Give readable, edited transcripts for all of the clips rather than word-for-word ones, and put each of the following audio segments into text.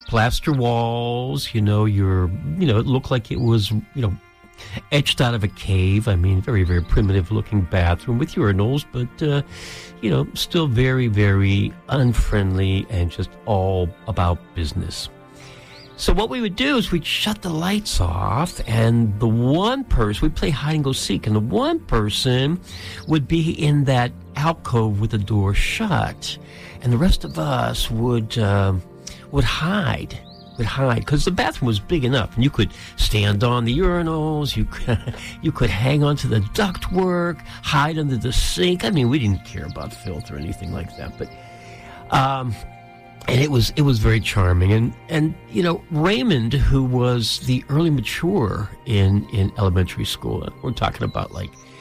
plaster walls, it looked like it was, etched out of a cave. I mean, very, very primitive looking bathroom with urinals, but, still very, very unfriendly and just all about business. So what we would do is we'd shut the lights off, and the one person, we'd play hide and go seek, and the one person would be in that alcove with the door shut, and the rest of us would hide, because the bathroom was big enough, and you could stand on the urinals, you could hang onto the ductwork, hide under the sink. I mean, we didn't care about filth or anything like that, but and it was very charming. And Raymond, who was the early mature in elementary school, we're talking about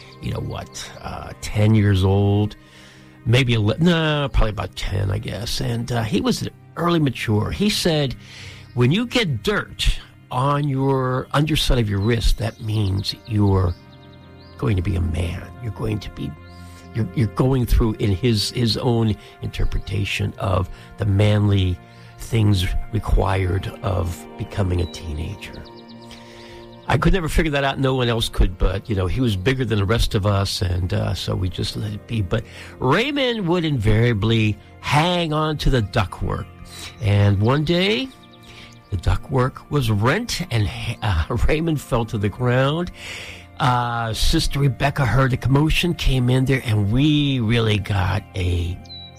10 years old, maybe 11, no, probably about 10, I guess. And he was an early mature. He said, when you get dirt on your underside of your wrist, that means you're going to be a man. You're going to be You're going through, in his own interpretation of the manly things required of becoming a teenager. I could never figure that out. No one else could, but, he was bigger than the rest of us, and so we just let it be. But Raymond would invariably hang on to the ductwork. And one day, the ductwork was rent, and Raymond fell to the ground. Sister Rebecca heard the commotion, came in there, and we really got a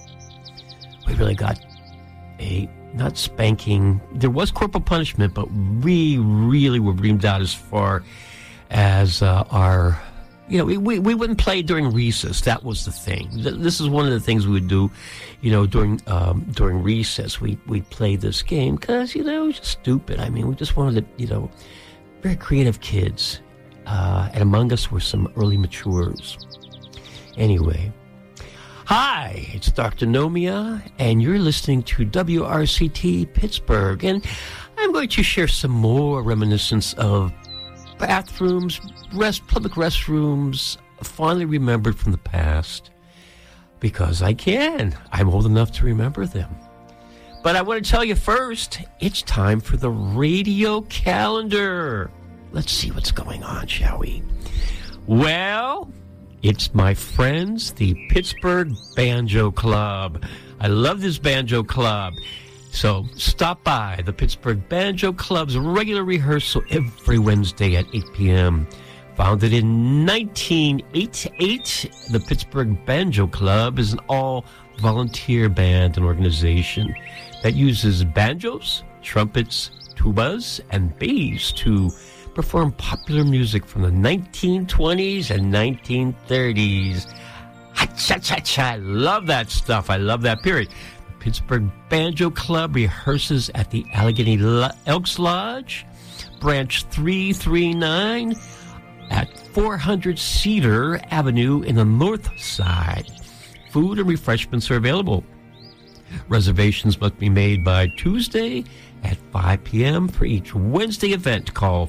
not spanking. There was corporal punishment, but we really were reamed out as far as we wouldn't play during recess. That was the thing. This is one of the things we would do, during recess. We play this game because, it was just stupid. I mean, we just wanted to, very creative kids. And among us were some early matures. Anyway, hi, it's Dr. Nomia, and you're listening to WRCT Pittsburgh. And I'm going to share some more reminiscence of bathrooms, public restrooms, fondly remembered from the past, because I can. I'm old enough to remember them. But I want to tell you first, it's time for the radio calendar. Let's see what's going on, shall we? Well, it's my friends, the Pittsburgh Banjo Club. I love this banjo club. So stop by the Pittsburgh Banjo Club's regular rehearsal every Wednesday at 8 p.m. Founded in 1988, the Pittsburgh Banjo Club is an all-volunteer band and organization that uses banjos, trumpets, tubas, and bass to perform popular music from the 1920s and 1930s. Ha-cha-cha-cha, I love that stuff. I love that period. The Pittsburgh Banjo Club rehearses at the Allegheny Elks Lodge, Branch 339, at 400 Cedar Avenue in the North Side. Food and refreshments are available. Reservations must be made by Tuesday at 5 p.m. for each Wednesday event. Call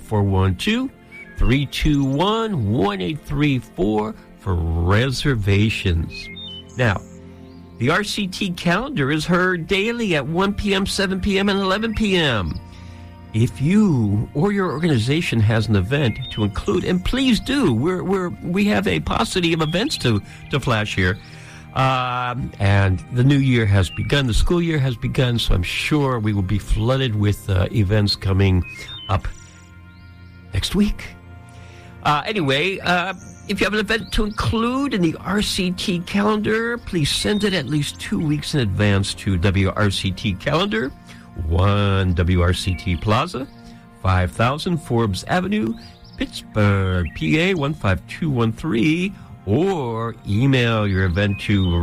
412-321-1834 for reservations. Now, the RCT calendar is heard daily at 1 p.m., 7 p.m., and 11 p.m. If you or your organization has an event to include, and please do, we have a paucity of events to flash here. And the new year has begun, the school year has begun, so I'm sure we will be flooded with events coming up next week. Anyway, if you have an event to include in the RCT calendar, please send it at least 2 weeks in advance to WRCT Calendar, 1 WRCT Plaza, 5000 Forbes Avenue, Pittsburgh, PA 15213, or email your event to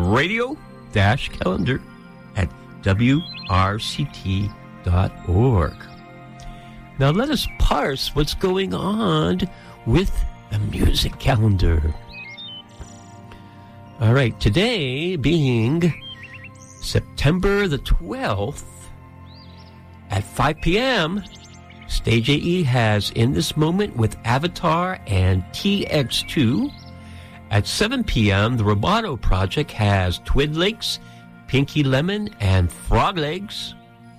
radio-calendar@wrct.org. Now let us parse what's going on with the music calendar. All right, today being September the 12th at 5 p.m., Stage AE has In This Moment with Avatar and TX2. At 7 p.m., the Roboto Project has Twin Lakes, Pinky Lemon, and Frog Legs.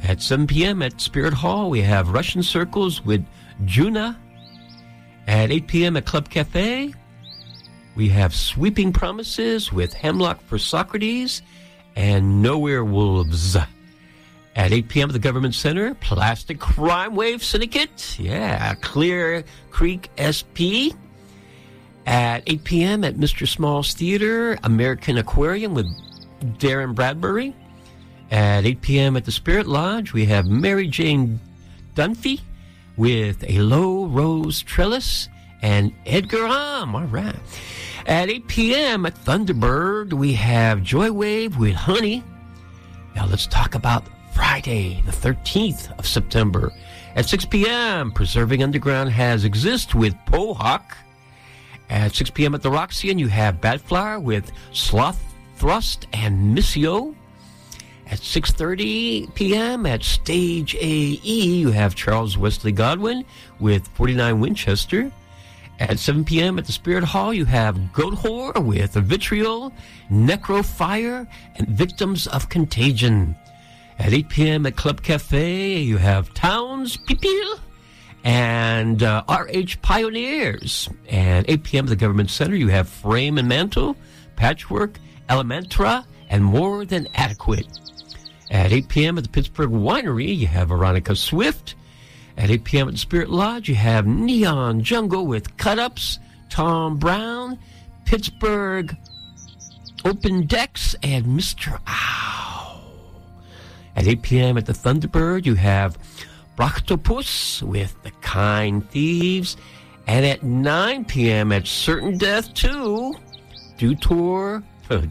At 7 p.m. at Spirit Hall, we have Russian Circles with Juna. At 8 p.m. at Club Cafe, we have Sweeping Promises with Hemlock for Socrates and Nowhere Wolves. At 8 p.m. at the Government Center, Plastic Crime Wave Syndicate. Yeah, Clear Creek SP. At 8 p.m. at Mr. Small's Theater, American Aquarium with Darren Bradbury. At 8 p.m. at the Spirit Lodge, we have Mary Jane Dunphy with A Low Rose Trellis and Edgar Allan. All right. At 8 p.m. at Thunderbird, we have Joywave with Honey. Now let's talk about Friday, the 13th of September. At 6 p.m., Preserving Underground has Exist with Pohawk. At 6 p.m. at the Roxy, you have Badflower with Sloth Thrust and Missio. At 6:30 p.m. at Stage AE, you have Charles Wesley Godwin with 49 Winchester. At 7 p.m. at the Spirit Hall, you have Goat Whore with Vitriol, Necrofire, and Victims of Contagion. At 8 p.m. at Club Cafe, you have Towns Pipil and RH Pioneers. And 8 p.m. at the Government Center, you have Frame and Mantle, Patchwork, Elementra, and More Than Adequate. At 8 p.m. at the Pittsburgh Winery, you have Veronica Swift. At 8 p.m. at the Spirit Lodge, you have Neon Jungle with Cut-Ups, Tom Brown, Pittsburgh Open Decks, and Mr. Ow. At 8 p.m. at the Thunderbird, you have Broctopus with The Kind Thieves. And at 9 p.m. at Certain Death 2, Detour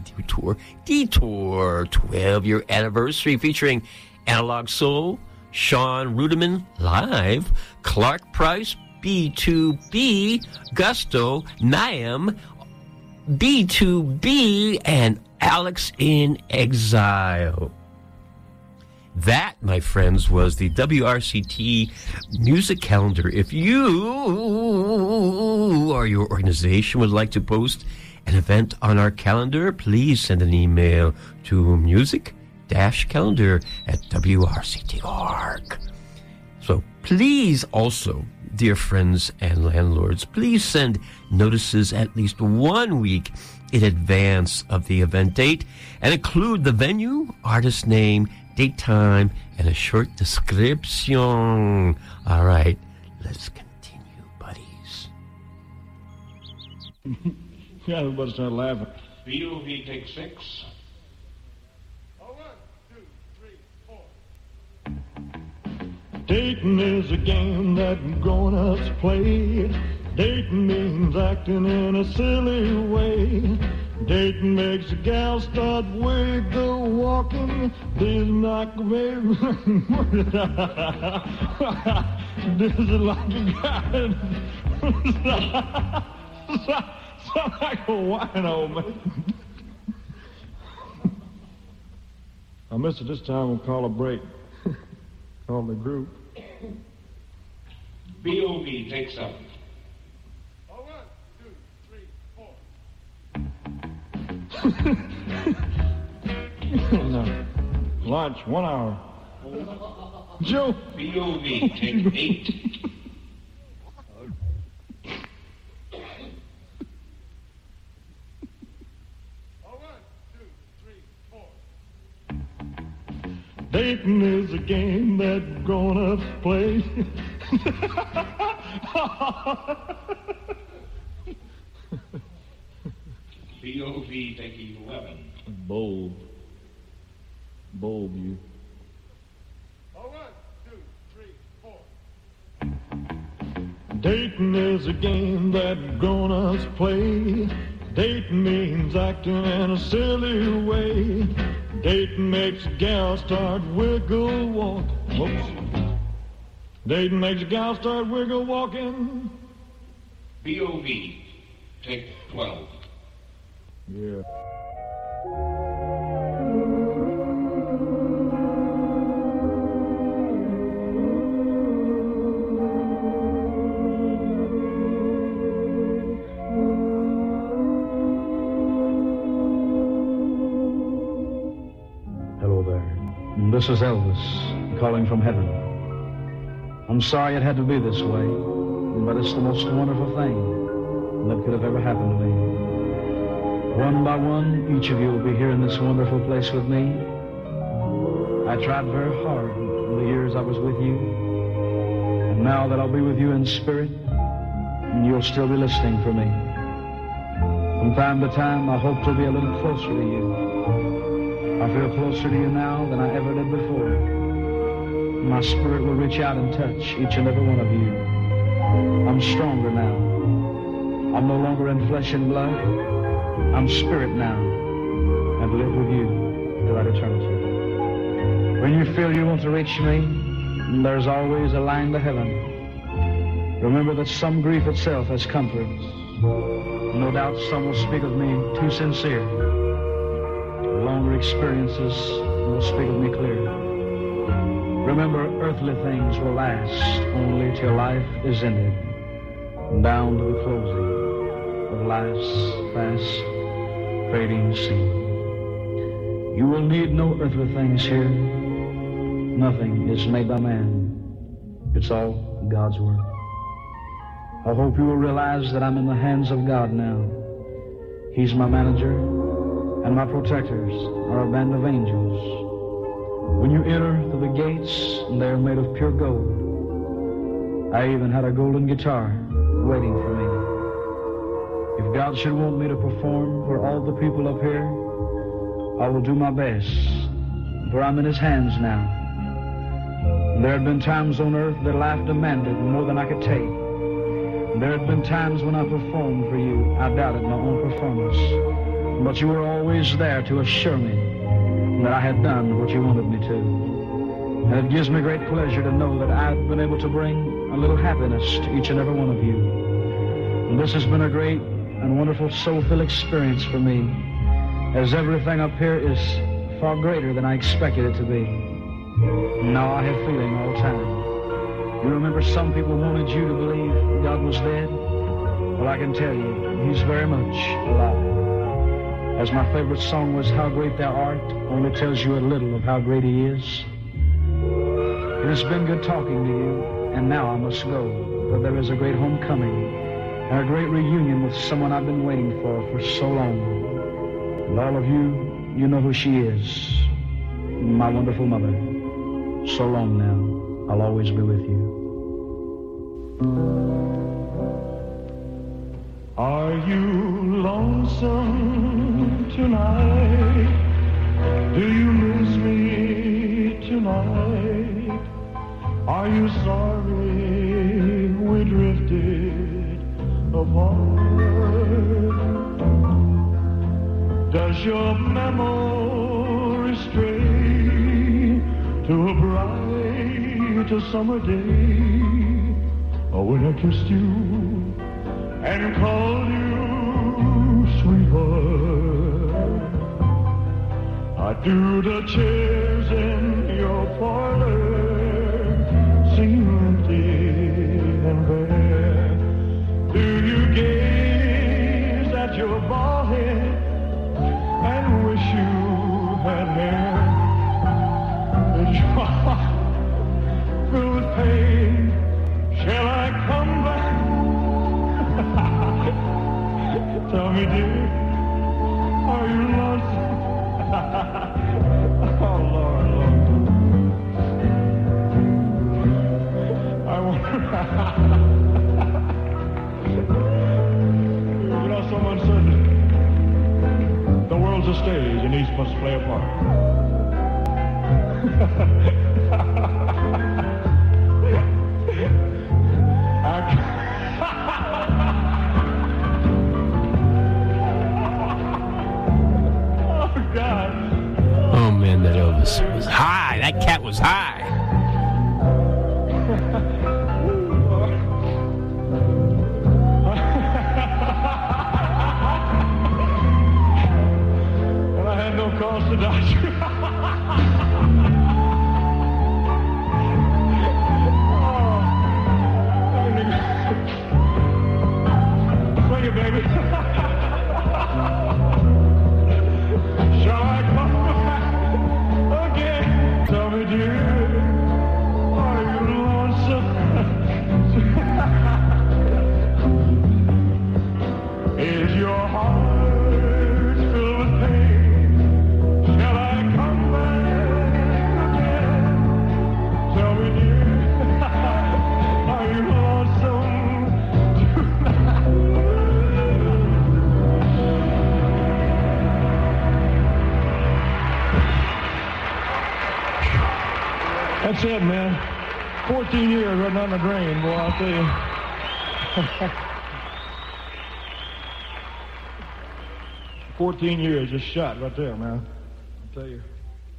12-year anniversary featuring Analog Soul, Sean Rudiman Live, Clark Price, B2B, Gusto, Niam, B2B, and Alex in Exile. That, my friends, was the WRCT music calendar. If you or your organization would like to post an event on our calendar, please send an email to music-calendar@wrct.org. So please also, dear friends and landlords, please send notices at least 1 week in advance of the event date and include the venue, artist name, date, time, and a short description. All right, let's continue, buddies. Yeah, everybody started laughing. BOV take 6. 1, 2, 3, 4. Dating is a game that grown-ups play. Dating means acting in a silly way. Dating makes a gal start wiggle walking. This like a baby. This is like a guy. Sound like a wino, man. I missed it this time. We'll call a break. Call the group. BOV take 7. 1, 2, 3, 4. No. Lunch, 1 hour. Joe. BOV take 8. Dating is a game that grown-ups play. BOV take 11. Bold. Bold, you. 1, 2, 3, 4. Dating is a game that grown-ups play. Dating means acting in a silly way. Dating makes a gal start wiggle walking. Whoops. Dating makes a gal start wiggle walking. BOV take 12. Yeah. This is Elvis calling from heaven. I'm sorry it had to be this way, but it's the most wonderful thing that could have ever happened to me. One by one, each of you will be here in this wonderful place with me. I tried very hard in the years I was with you, and now that I'll be with you in spirit, you'll still be listening for me. From time to time, I hope to be a little closer to you. I feel closer to you now than I ever did before. My spirit will reach out and touch each and every one of you. I'm stronger now. I'm no longer in flesh and blood. I'm spirit now, and live with you throughout eternity. When you feel you want to reach me, there's always a line to heaven. Remember that some grief itself has comfort. No doubt some will speak of me too sincere. Longer experiences will speak of me clear. Remember, earthly things will last only till life is ended, down to the closing of life's fast fading scene. You will need no earthly things here. Nothing is made by man. It's all God's work. I hope you will realize that I'm in the hands of God now. He's my manager, and my protectors are a band of angels. When you enter through the gates, they're made of pure gold. I even had a golden guitar waiting for me. If God should want me to perform for all the people up here, I will do my best, for I'm in His hands now. There had been times on earth that life demanded more than I could take. There had been times when I performed for you, I doubted my own performance. But you were always there to assure me that I had done what you wanted me to. And it gives me great pleasure to know that I've been able to bring a little happiness to each and every one of you. And this has been a great and wonderful soul-filled experience for me, as everything up here is far greater than I expected it to be. Now I have feeling all the time. You remember some people wanted you to believe God was dead? Well, I can tell you, He's very much alive. As my favorite song was, How Great Thou Art, only tells you a little of how great He is. It has been good talking to you, and now I must go, for there is a great homecoming and a great reunion with someone I've been waiting for so long. And all of you, you know who she is, my wonderful mother. So long now. I'll always be with you. Are you lonesome tonight? Do you miss me tonight? Are you sorry we drifted apart? Does your memory stray to a bright summer day, or when I kissed you and called you sweetheart? Do the chairs in your parlor seem empty and bare? Do you gaze at your bald head and wish you had hair? Is your heart filled with pain? Shall I come back? Tell me, dear, are you lonesome? Oh, Lord, Lord. I wonder. You know, someone said the world's a stage and each must play a part. Oh man, that Elvis was high. That cat was high. And I had no cause to doubt you. said, man, 14 years right down the drain, boy, I'll tell you. 14 years just shot right there, man. I'll tell you.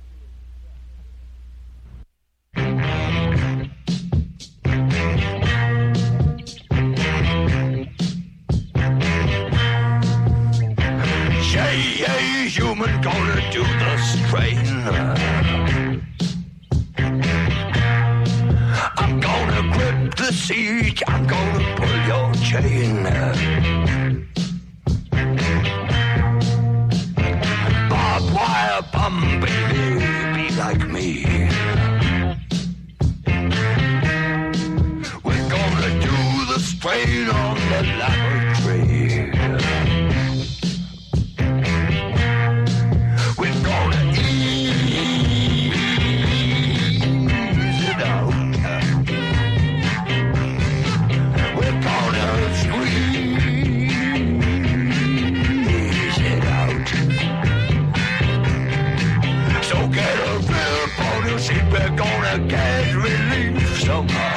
Yeah, human, gonna do the strain. I'm gonna grip the seat, I'm gonna pull your chain. Barbed wire bum, baby, be like me. We're gonna do the strain on the laboratory. We're gonna ease it out. We're gonna squeeze it out. So get a grip on your seat, we're gonna get relief somehow.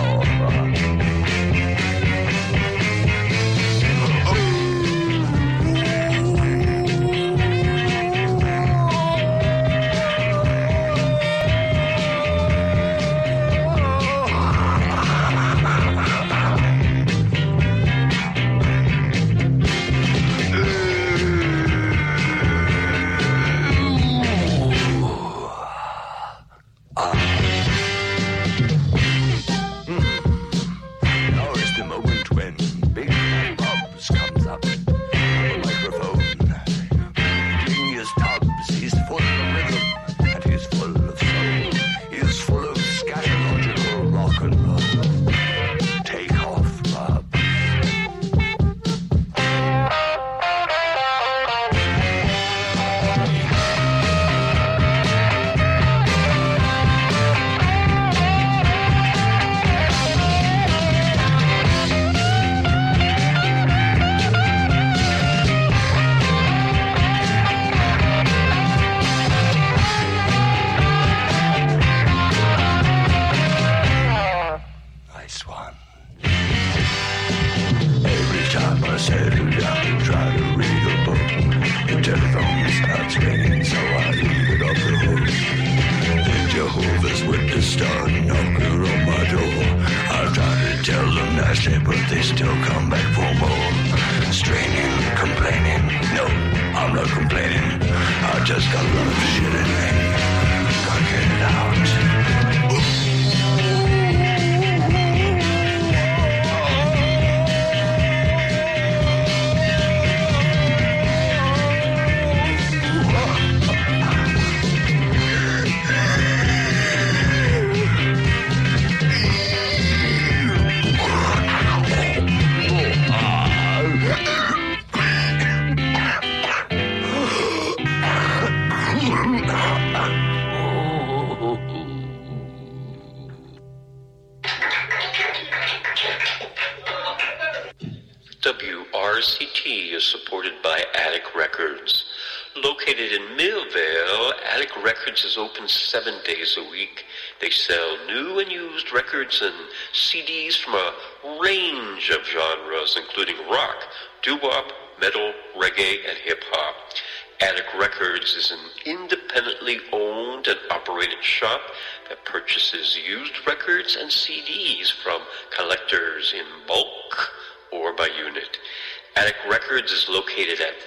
WRCT is supported by Attic Records. Located in Millvale, Attic Records is open 7 days a week. They sell new and used records and CDs from a range of genres, including rock, doo-wop, metal, reggae, and hip-hop. Attic Records is an independently owned and operated shop that purchases used records and CDs from collectors in bulk or by unit. Attic Records is located at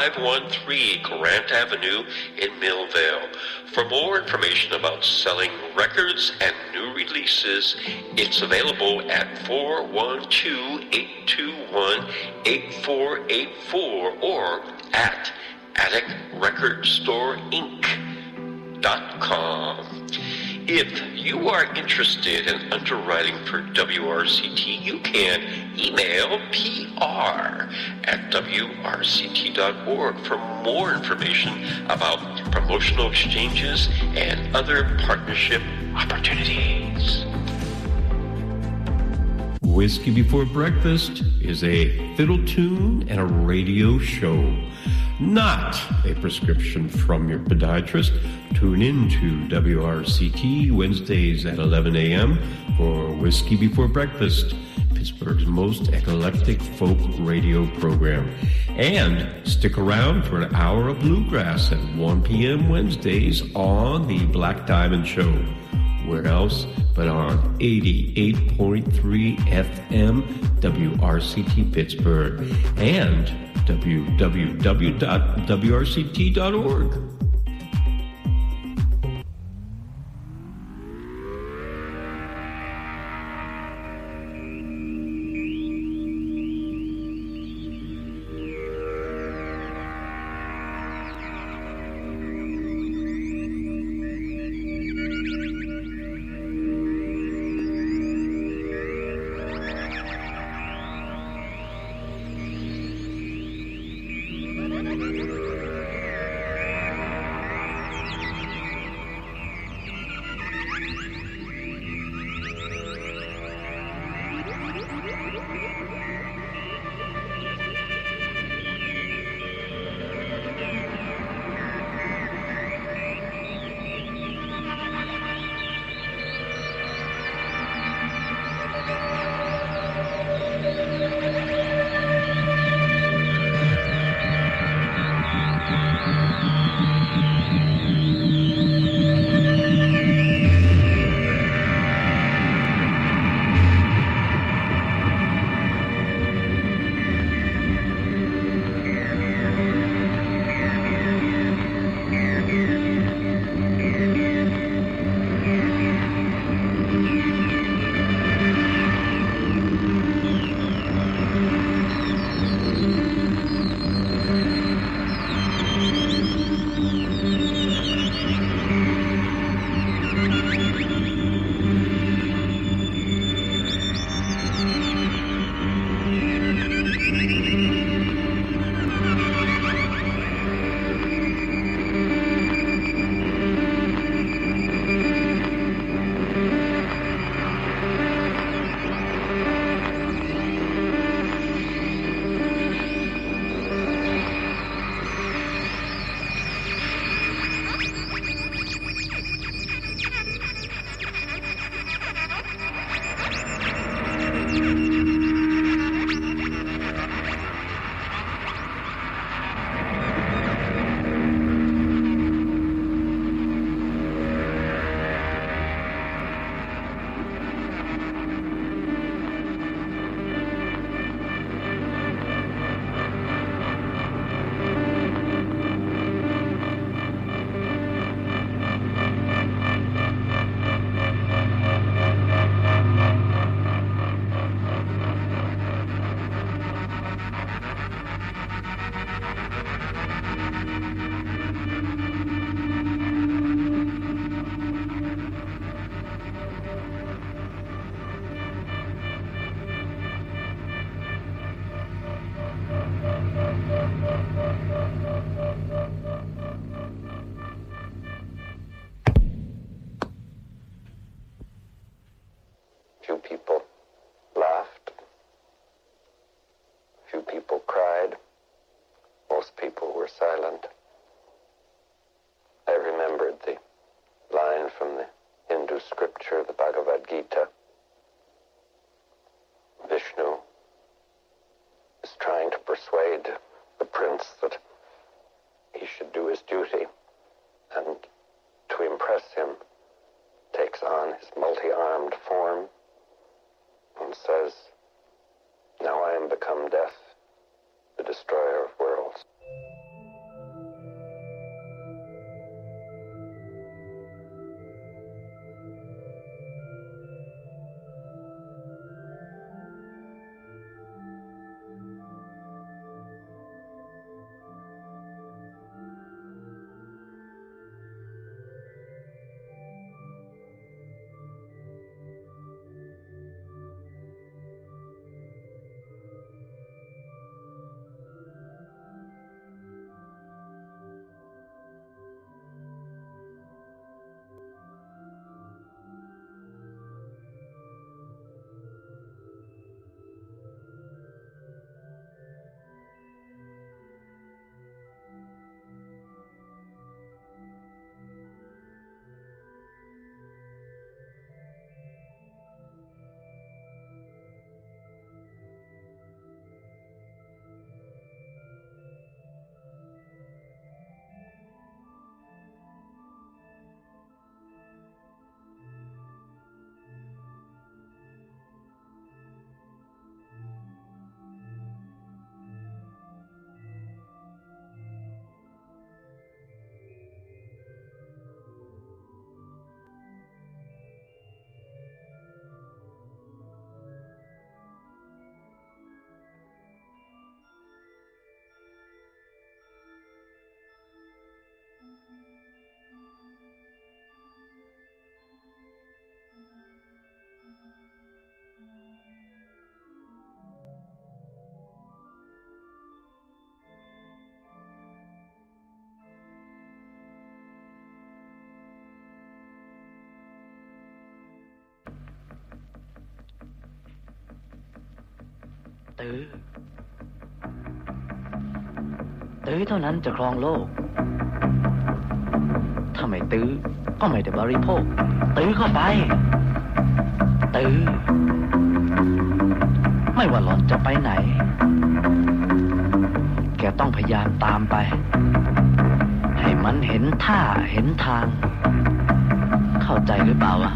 513 Grant Avenue in Millvale. For more information about selling records and new releases, it's available at 412-821-8484 or at atticrecordstoreiNC.com. If you are interested in underwriting for WRCT, you can email pr@wrct.org for more information about promotional exchanges and other partnership opportunities. Whiskey Before Breakfast is a fiddle tune and a radio show. not a prescription from your podiatrist. Tune in to WRCT Wednesdays at 11 a.m. for Whiskey Before Breakfast, Pittsburgh's most eclectic folk radio program. And stick around for an hour of bluegrass at 1 p.m. Wednesdays on the Black Diamond Show. Where else but on 88.3 FM WRCT Pittsburgh and www.wrct.org. ตื้อเท่านั้นจะครองโลกถ้าไม่ตื้อก็ไม่ได้บริโภคตื้อเข้าไปตื้อไม่ว่าหล่อนจะไปไหนแกต้องพยายามตามไปให้มันเห็นท่าเห็นทางเข้าใจหรือเปล่าวะ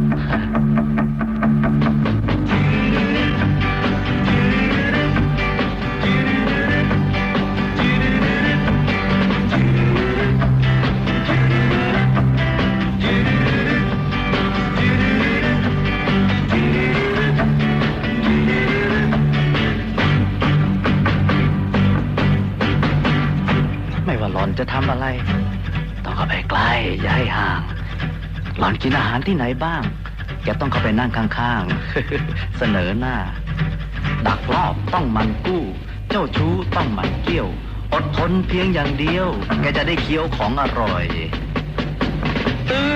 จะทำอะไรต้องเข้าไปใกล้อย่าให้ห่างหล่อนกินอาหารที่ไหนบ้างแกต้องเข้าไปนั่งข้างๆ เสนอหน้าดักรอบต้องมันกู้เจ้าชู้ต้องมันเกี้ยวอดทนเพียงอย่างเดียวแกจะได้เคี้ยวของอร่อยตื้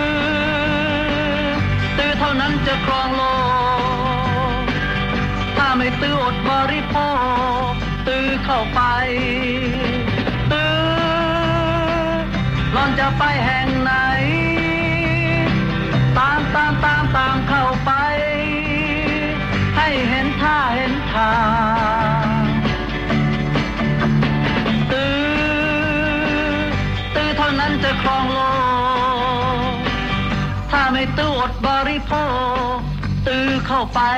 อเท่านั้นจะครองโลกถ้าไม่ตื้ออดบริโภคตื้อเข้าไปหล่อนจะไปแห่งไหนตามเข้าไปให้เห็นท่าเห็นทางตื้อเท่านั้นจะครองโลกถ้าไม่ตื้ออดบริโภคตื้อเข้าไป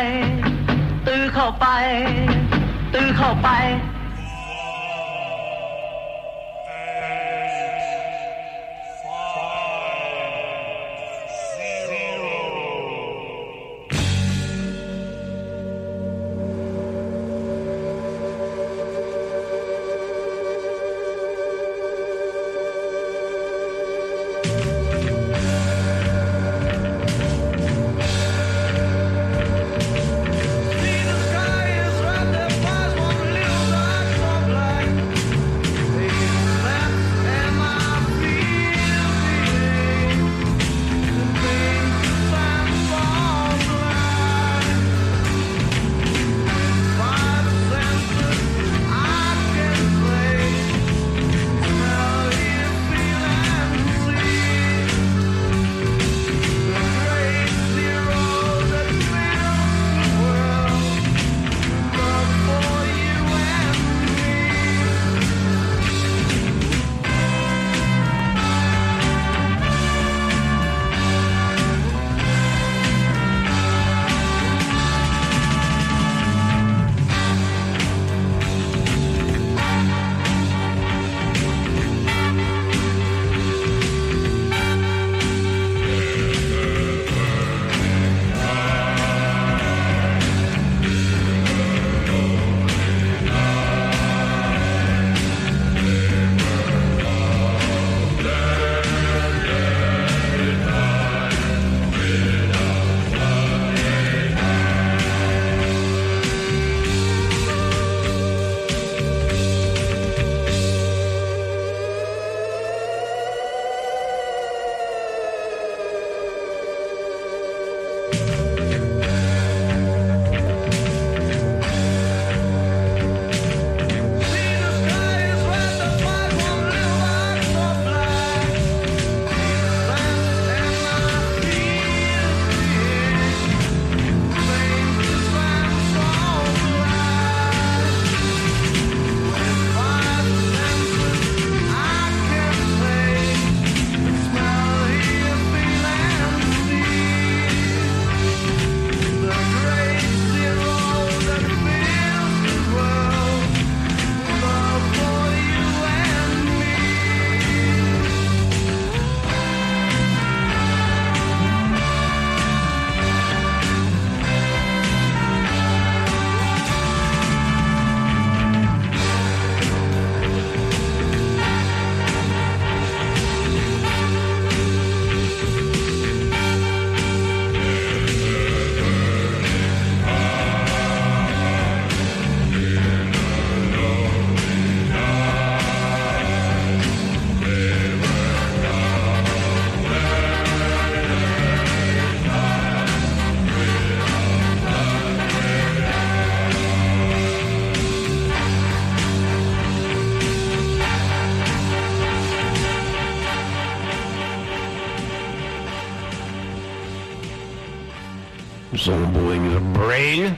Zombo in your brain.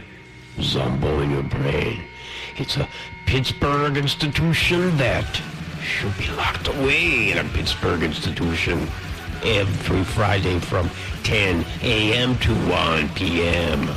Zombo in your brain. It's a Pittsburgh institution that should be locked away in a Pittsburgh institution every Friday from 10 a.m. to 1 p.m.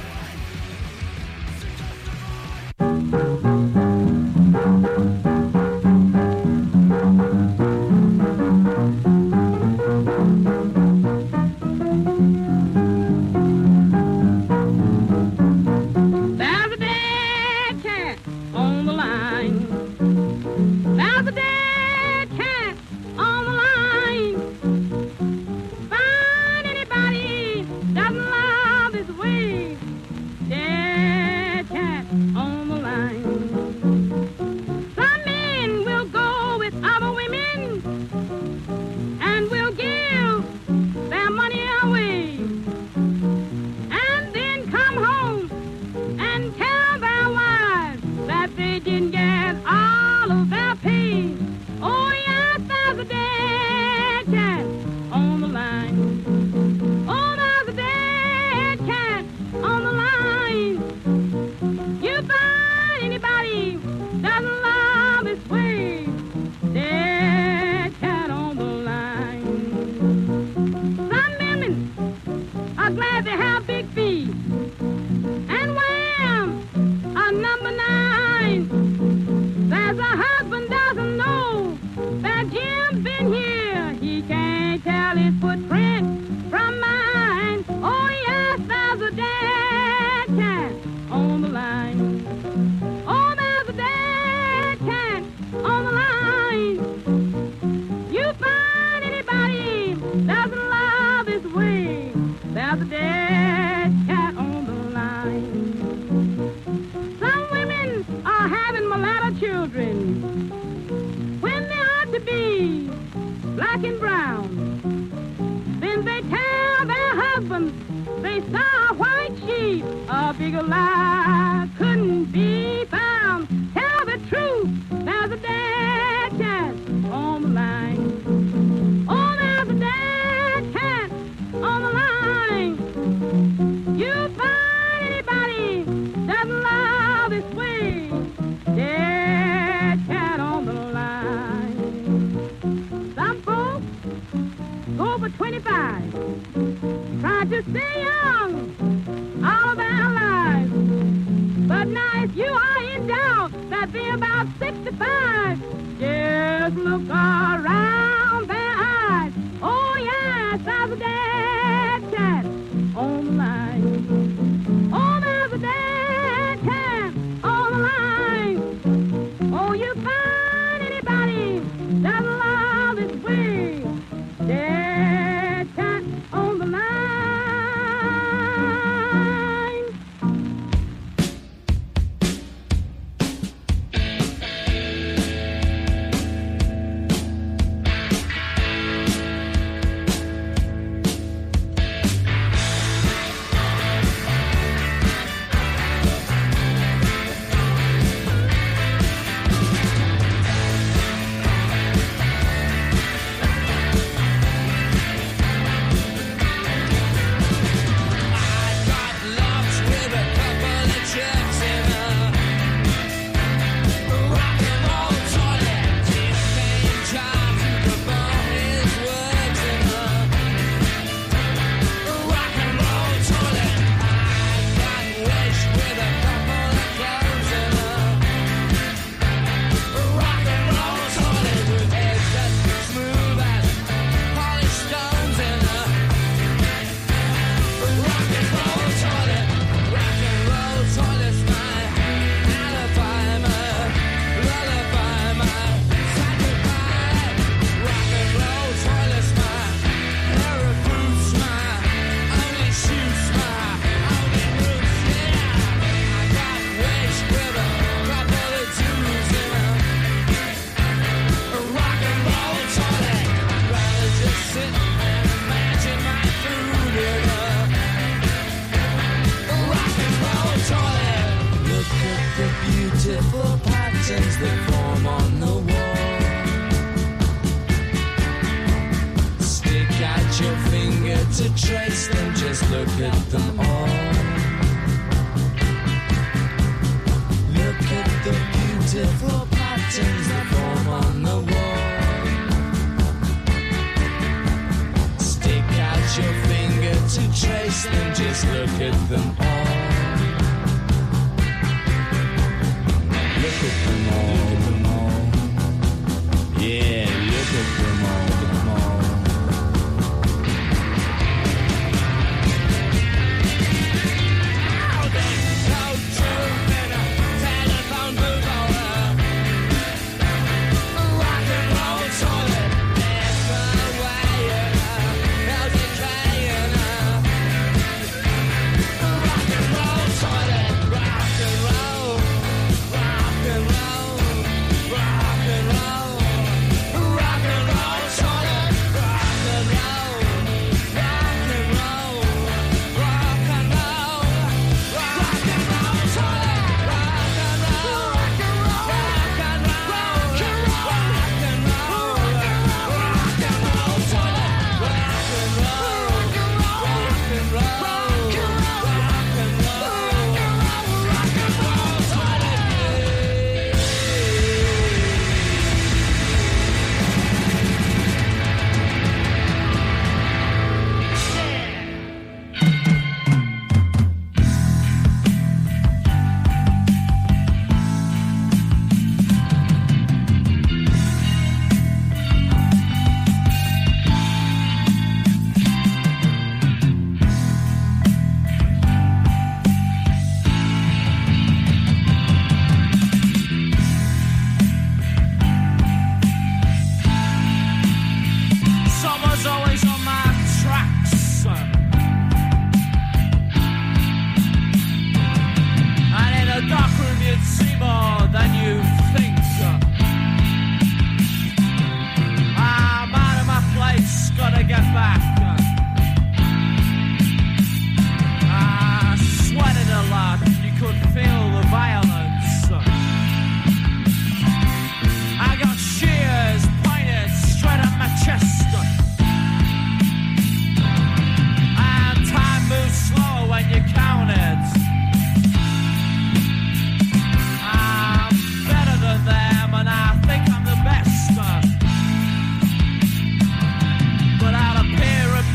to trace them, just look at them all. beautiful patterns that form on the wall. Stick out your finger to trace them, just look at them all. Look at them all, look at them all. Yeah, look at them all, look at them all.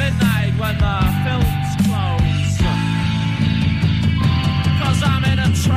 I'm in a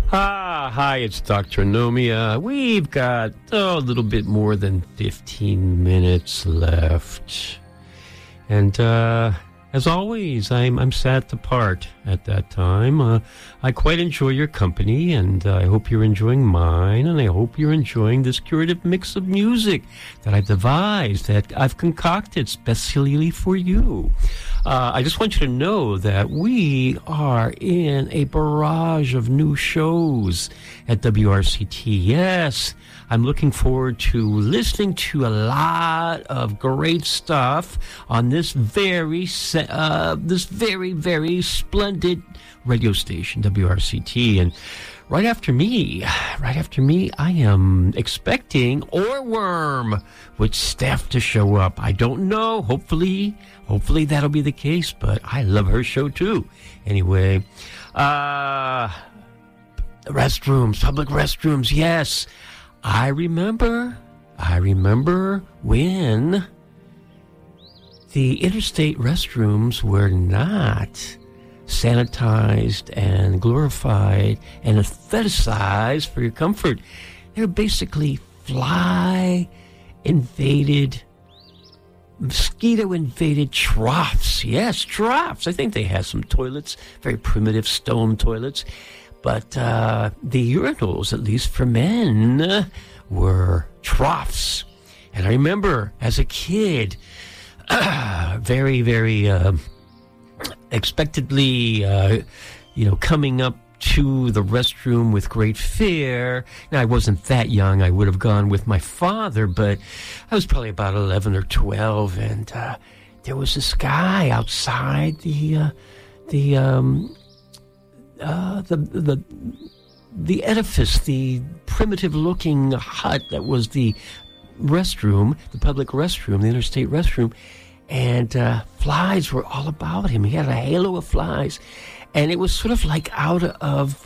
Hi, it's Dr. Nomia. We've got a little bit more than 15 minutes left. And as always, I'm sad to part at that time. I quite enjoy your company, and I hope you're enjoying mine, and I hope you're enjoying this curative mix of music that I've devised, that I've concocted specially for you. I just want you to know that we are in a barrage of new shows at WRCT. Yes, I'm looking forward to listening to a lot of great stuff on this very splendid radio station, WRCT. And right after me, I am expecting Ohrwurm with Steph to show up. I don't know. Hopefully that'll be the case, but I love her show too. Anyway, restrooms, public restrooms, yes. I remember when the interstate restrooms were not sanitized and glorified and aestheticized for your comfort. They were basically fly-invaded, mosquito-invaded troughs. Yes, troughs. I think they had some toilets, very primitive stone toilets. But the urinals, at least for men, were troughs. And I remember as a kid, very, very expectantly, coming up to the restroom with great fear. Now, I wasn't that young. I would have gone with my father, but I was probably about 11 or 12. And there was this guy outside the edifice, the primitive-looking hut that was the restroom, the public restroom, the interstate restroom, and flies were all about him. He had a halo of flies, and it was sort of like out of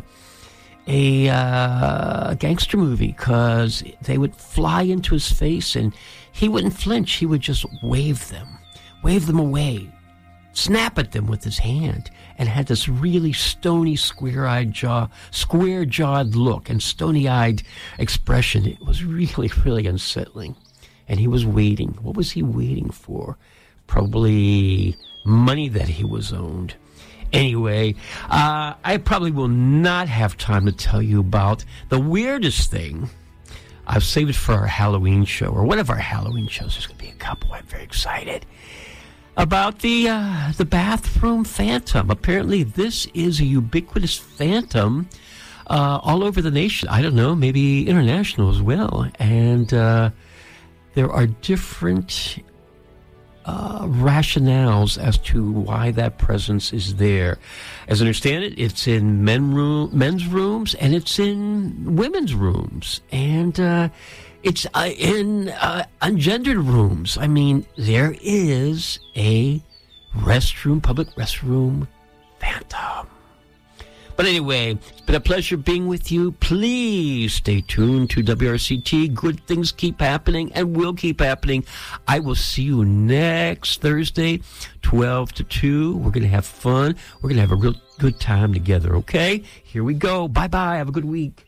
a gangster movie, because they would fly into his face, and he wouldn't flinch. He would just wave them away, snap at them with his hand, and had this really stony, square-jawed look and stony-eyed expression. It was really, really unsettling. And he was waiting. What was he waiting for? Probably money that he was owed. Anyway, I probably will not have time to tell you about the weirdest thing. I've saved it for our Halloween show, or one of our Halloween shows. There's going to be a couple. I'm very excited. About the bathroom phantom. Apparently, this is a ubiquitous phantom all over the nation. I don't know, maybe international as well. And there are different rationales as to why that presence is there. As I understand it, it's in men's rooms, and it's in women's rooms, and it's in ungendered rooms. I mean, there is a public restroom phantom. But anyway, it's been a pleasure being with you. Please stay tuned to WRCT. Good things keep happening and will keep happening. I will see you next Thursday, 12 to 2. We're going to have fun. We're going to have a real good time together, okay? Here we go. Bye-bye. Have a good week.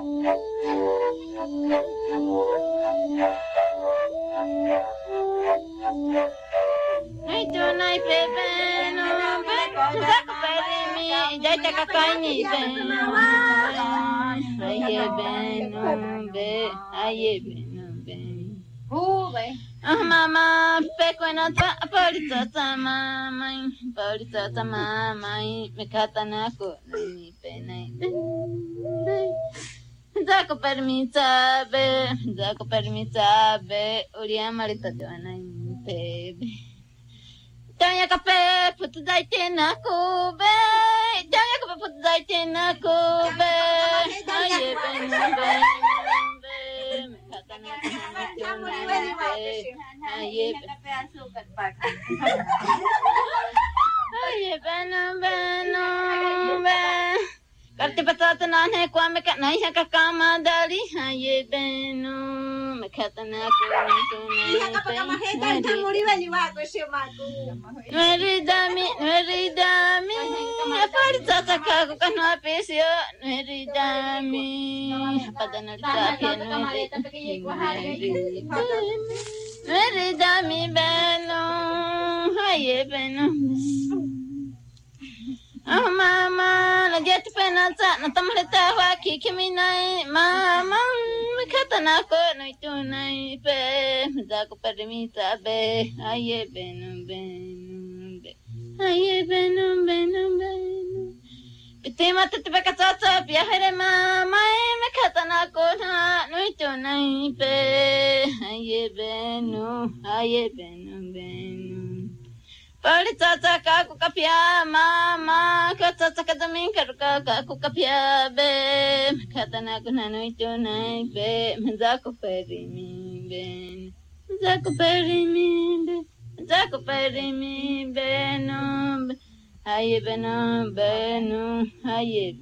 Mama, pekwena politata mama, mekata nako ni pena. Zako permita be, uria marita doana bebe. Tanya kape put daite nako be, tanya kape put daite nako be. Aye be. Karti patata nane kwa meka nai haka kama dali haye beno mekata na ko ni haka kama heda tamuri wani wako sio maku neri dami afari tata ka ko kana pesio neri dami padana ta piano neri dami beno haye beno oh mama naget penata natamleta wa kikiminai mama mikata nako no itunai pe zako permita be aye benu aye benu pitima tete katata viaje mama mikata nako no itunai pe aye benu Politata kaku kapia mama katata kadamin karuka kaku kapia be katana kunano itu nai be menzako perimi be no aye beno aye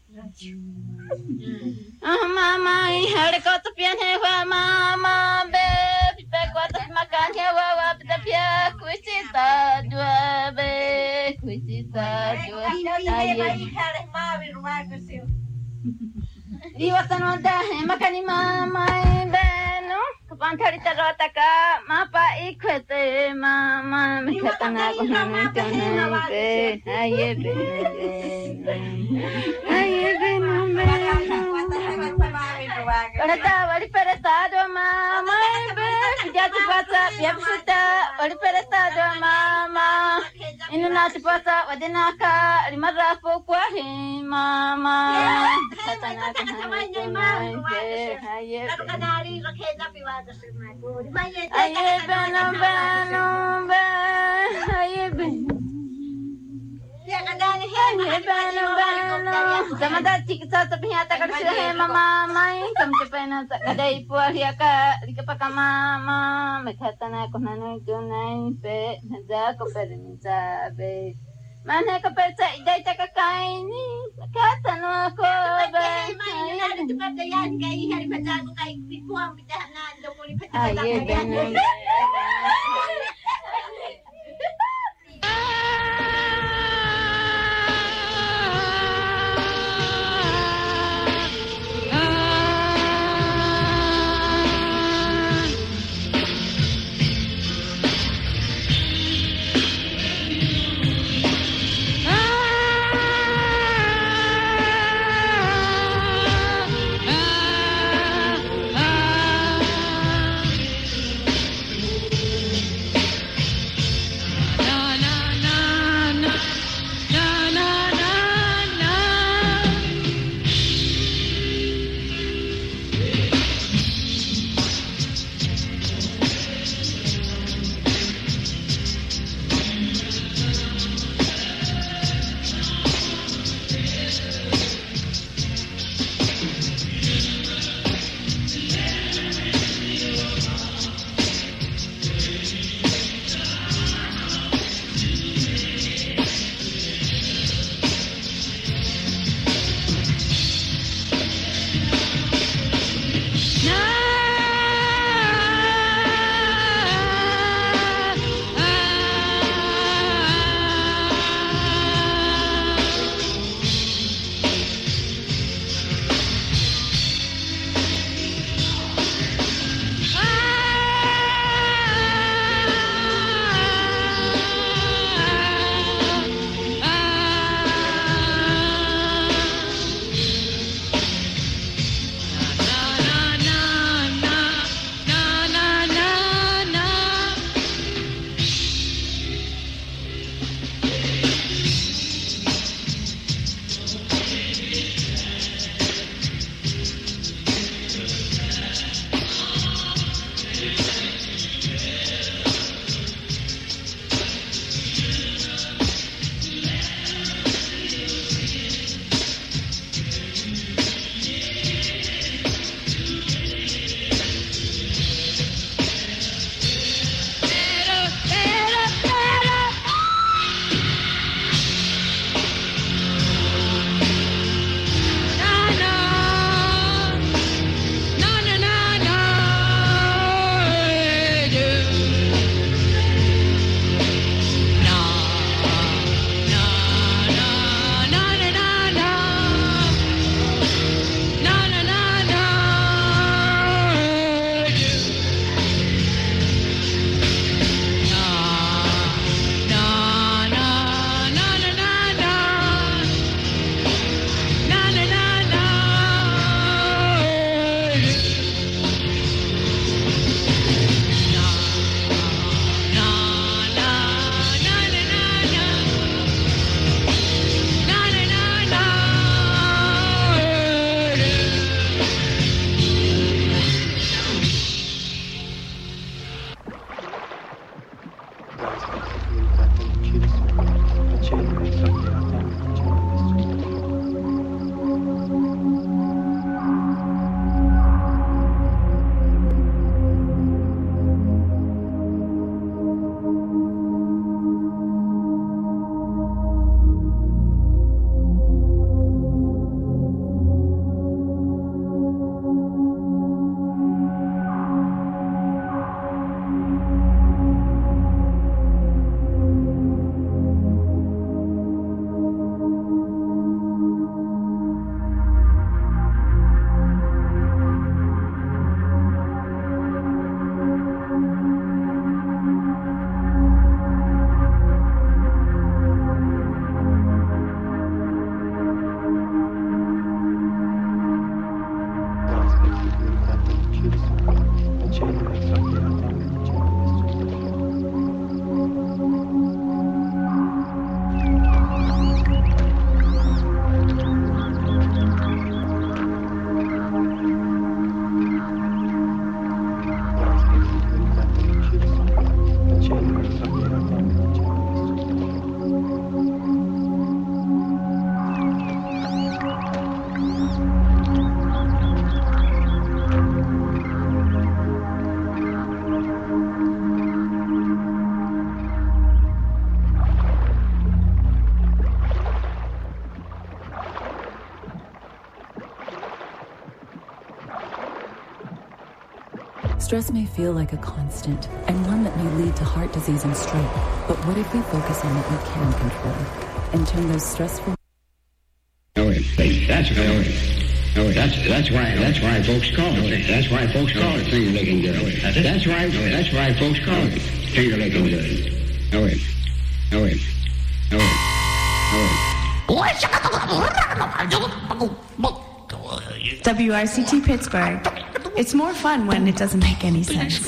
mama hari kau tepian hewa mama be kuat makan hewa pia kuisita dua di watan wadah makani mama beno kapan kali terota ka mapa ikwete mama mikatana ko nanu be aye beno perestado mama jatuh puasa biar sudah perestado mama ini nasi puasa wadinaka 500 kuahi mama katanya sama dah ciksa tapi nyata kerja mama mai kamu cepena ada ibu ahliya ka dikapaka mama mekhatana ko nanu junai pe nada ko permita be mana ko perca idai takakai khatana ko be ada tempat dayan kai hari pada ko kai pikuang bidahna do mo ni pata Stress may feel like a constant, and one that may lead to heart disease and stroke. But what if we focus on what we can control and turn those stressful... That's why folks call it. That's why folks call it finger-licking girl. That's why folks call it finger-licking girl. WRCT Pittsburgh. It's more fun when it doesn't make any sense.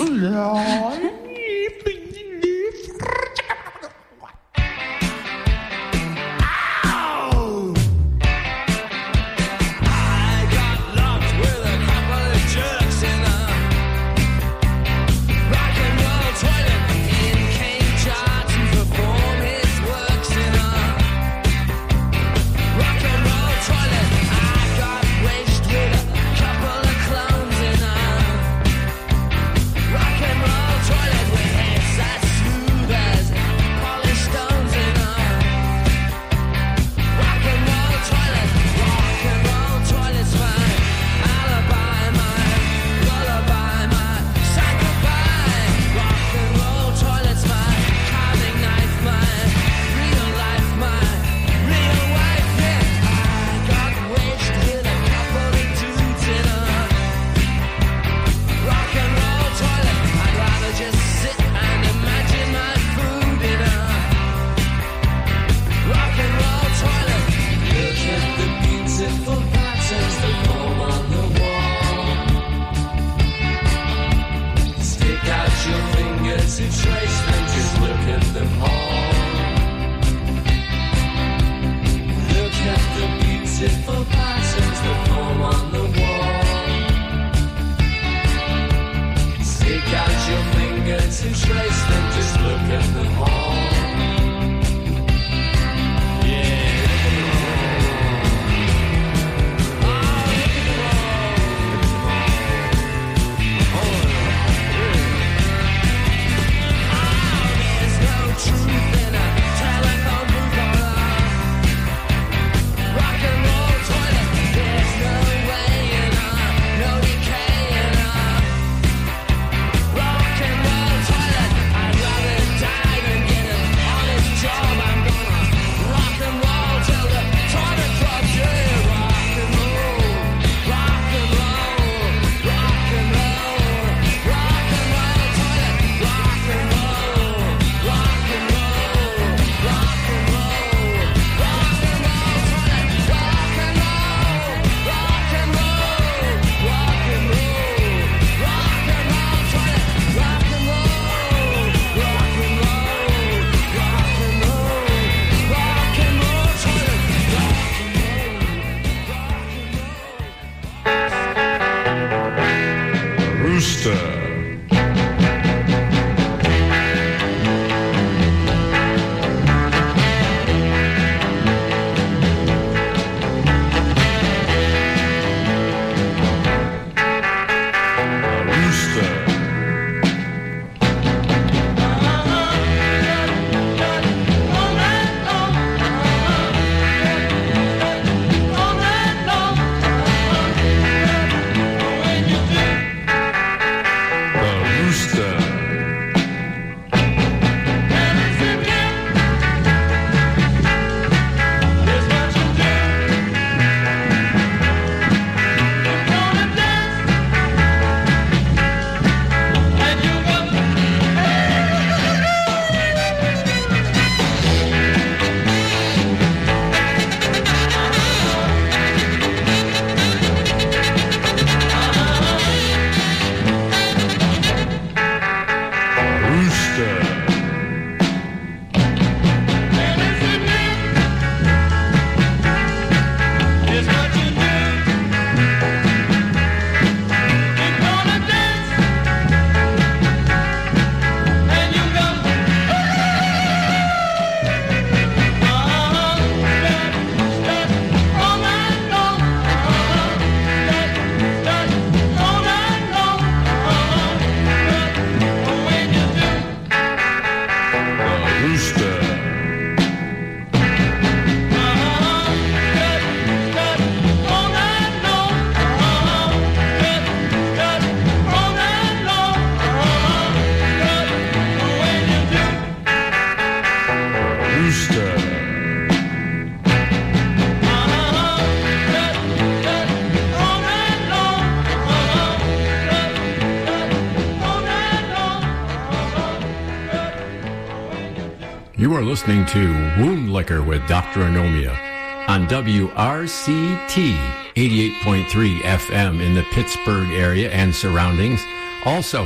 You are listening to Wound Liquor with Dr. Anomia on WRCT 88.3 FM in the Pittsburgh area and surroundings. Also,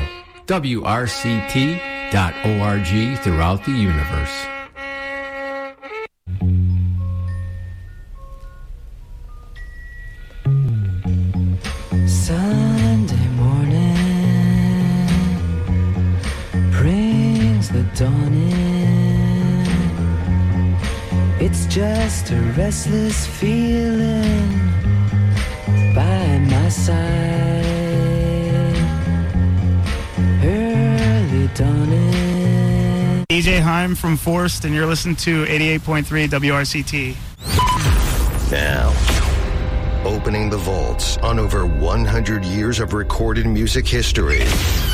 WRCT.org throughout the universe. Sunday morning brings the dawn in. It's just a restless feeling by my side. Early dawning. DJ Heim from Forced, and you're listening to 88.3 WRCT. Now, opening the vaults on over 100 years of recorded music history.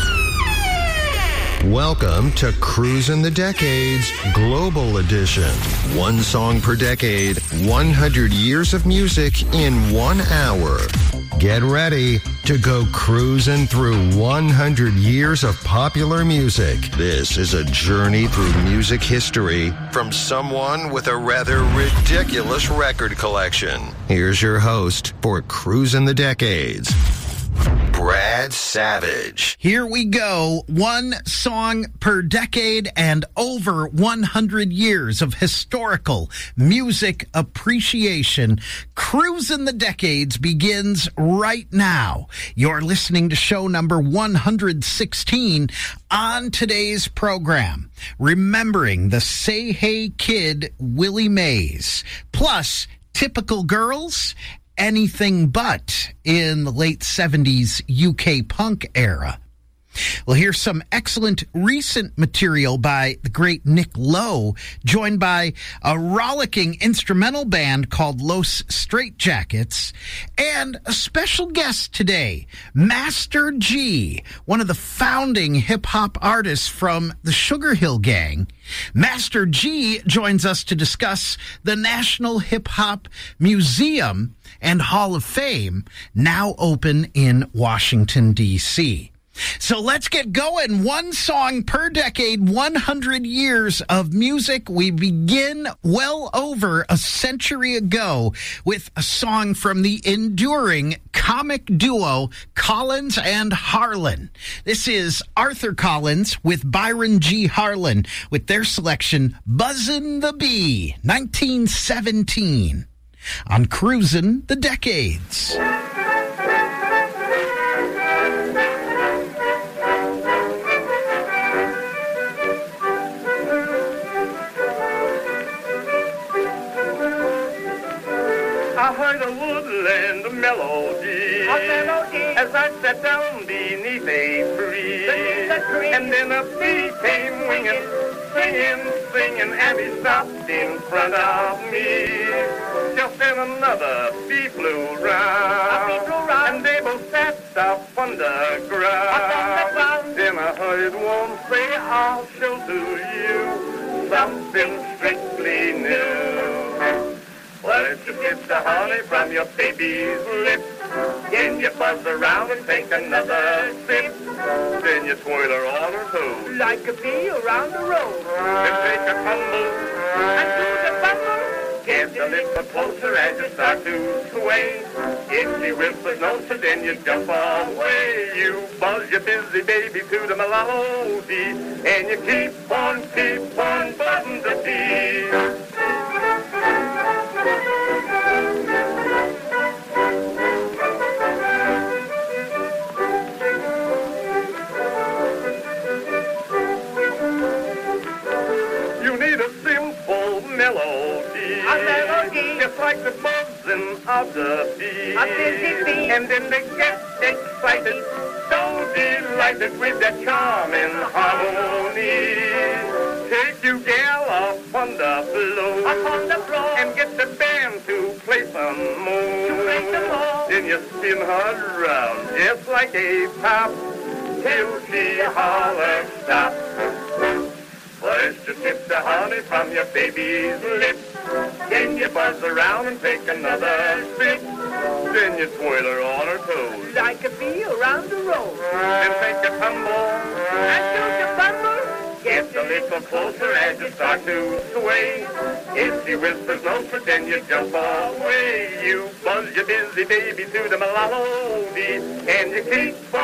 Welcome to Cruisin' the Decades Global Edition. One song per decade, 100 years of music in 1 hour. Get ready to go cruising through 100 years of popular music. This is a journey through music history from someone with a rather ridiculous record collection. Here's your host for Cruisin' the Decades, Brad Savage. Here we go. One song per decade and over 100 years of historical music appreciation. Cruisin' the Decades begins right now. You're listening to show number 116 on today's program, remembering the Say Hey Kid Willie Mays, plus Typical Girls, Anything But in the late 70s UK punk era. Well, here's some excellent recent material by the great Nick Lowe, joined by a rollicking instrumental band called Los Straitjackets, and a special guest today, Master G, one of the founding hip-hop artists from the Sugar Hill Gang. Master G joins us to discuss the National Hip Hop Museum and Hall of Fame, now open in Washington, D.C. So let's get going. One song per decade, 100 years of music. We begin well over a century ago with a song from the enduring comic duo Collins and Harlan. This is Arthur Collins with Byron G. Harlan with their selection Buzzin' the Bee, 1917, on Cruisin' the Decades. I heard a woodland melody, as I sat down beneath a tree. And then a bee came winging, singing, and he stopped in front of me. Just then another bee flew round, and they both sat up underground. Then I heard one say, I'll show to you something strictly new. First you get the honey from your baby's lips, then you buzz around and take another sip, then you twirl her on her toes like a bee around the rose, then take a tumble and do the bumble. Get a little closer as you start to sway. If she whispers no, so then you jump away. You buzz your busy baby to the melody, and you keep on buzzing the bee. Melody, just like the buzzing of the bee. And then they get excited, so delighted with that charming harmony. Take you gal up on the floor, and get the band to play some more. Then you spin her around just like a top till she hollers stop. First you sip the honey from your baby's lips, then you buzz around and take another sip, then you twirl her on her toes like a bee around the rose, then take a tumble and do the bumble. Get a vehicle closer as you start to sway. If she whispers no, pretend you jump away. You buzz your busy baby to the melody, and you keep